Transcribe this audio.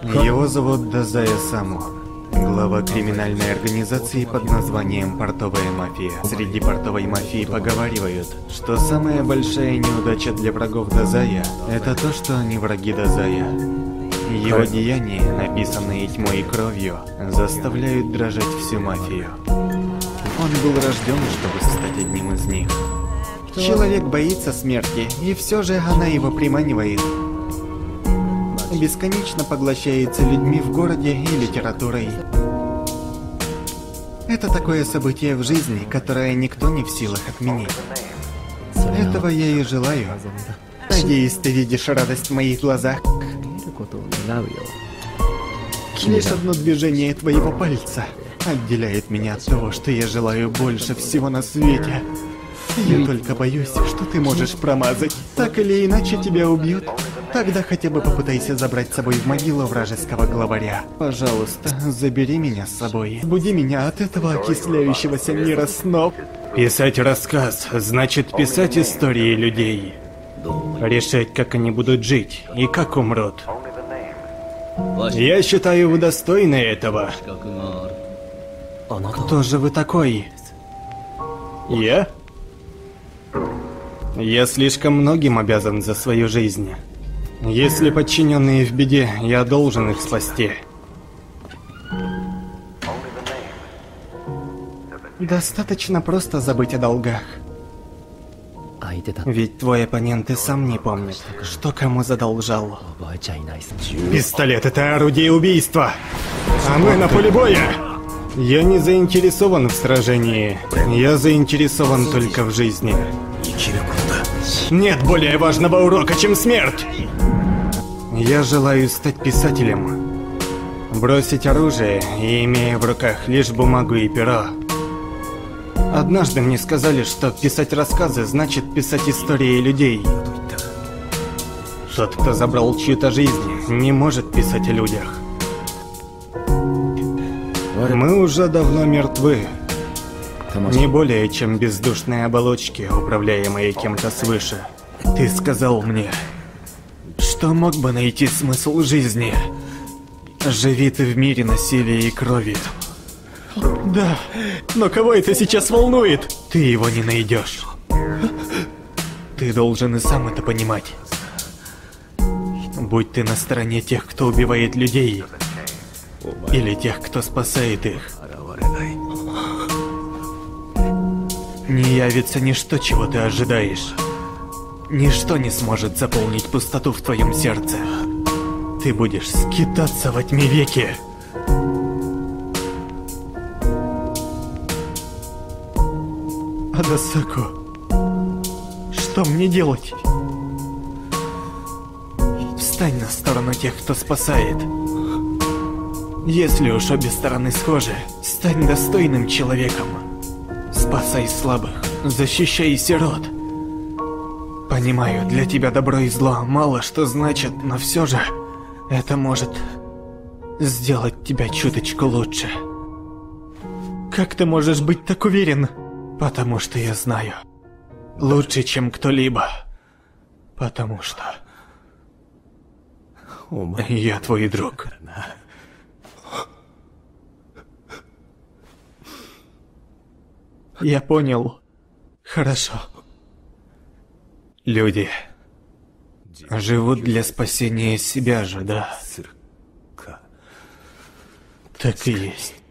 Его зовут Дазая Саму, глава криминальной организации под названием Портовая мафия. Среди портовой мафии поговаривают, что самая большая неудача для врагов Дазая – это то, что они враги Дазая. Его деяния, написанные тьмой и кровью, заставляют дрожать всю мафию. Он был рожден, чтобы стать одним из них. Человек боится смерти, и все же она его приманивает. Бесконечно поглощается людьми в городе и литературой. Это такое событие в жизни, которое никто не в силах отменить. Этого я и желаю. Надеюсь, ты видишь радость в моих глазах. Лишь одно движение твоего пальца отделяет меня от того, что я желаю больше всего на свете. Я только боюсь, что ты можешь промазать. Так или иначе тебя убьют. Тогда хотя бы попытайся забрать с собой в могилу вражеского главаря. Пожалуйста, забери меня с собой. Буди меня от этого окисляющегося мира снов. Писать рассказ значит писать истории людей. Решать, как они будут жить и как умрут. Я считаю, вы достойны этого. Кто же вы такой? Я? Я слишком многим обязан за свою жизнь. Если подчиненные в беде, я должен их спасти. Достаточно просто забыть о долгах. Ведь твой оппонент и сам не помнит, что кому задолжал. Пистолет — это орудие убийства, а мы на поле боя. Я не заинтересован в сражении, я заинтересован только в жизни. Нет более важного урока, чем смерть! Я желаю стать писателем. Бросить оружие и имея в руках лишь бумагу и перо. Однажды мне сказали, что писать рассказы значит писать истории людей. Тот, кто забрал чью-то жизнь, не может писать о людях. Мы уже давно мертвы. Не более чем бездушные оболочки, управляемые кем-то свыше. Ты сказал мне, что мог бы найти смысл жизни. Живи ты в мире насилия и крови. Да, но кого это сейчас волнует? Ты его не найдешь. Ты должен и сам это понимать. Будь ты на стороне тех, кто убивает людей, или тех, кто спасает их. Не явится ничто, чего ты ожидаешь. Ничто не сможет заполнить пустоту в твоем сердце. Ты будешь скитаться во тьме веки. Адасаку, что мне делать? Встань на сторону тех, кто спасает. Если уж обе стороны схожи, стань достойным человеком. Спасай слабых, защищай сирот. Понимаю, для тебя добро и зло мало что значит, но все же это может сделать тебя чуточку лучше. Как ты можешь быть так уверен? Потому что я знаю. Лучше, чем кто-либо. Потому что я твой друг. Я понял. Хорошо. Люди живут для спасения себя же, да? Так и есть.